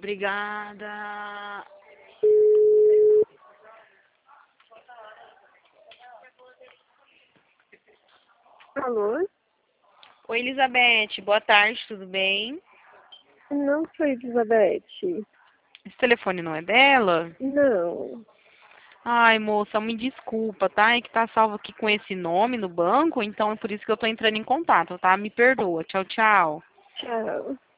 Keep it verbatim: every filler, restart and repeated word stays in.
Obrigada. Alô? Oi, Elizabeth. Boa tarde, tudo bem? Não sou Elizabeth. Esse telefone não é dela? Não. Ai, moça, me desculpa, tá? É que tá salvo aqui com esse nome no banco, então é por isso que eu tô entrando em contato, tá? Me perdoa. Tchau, tchau. Tchau.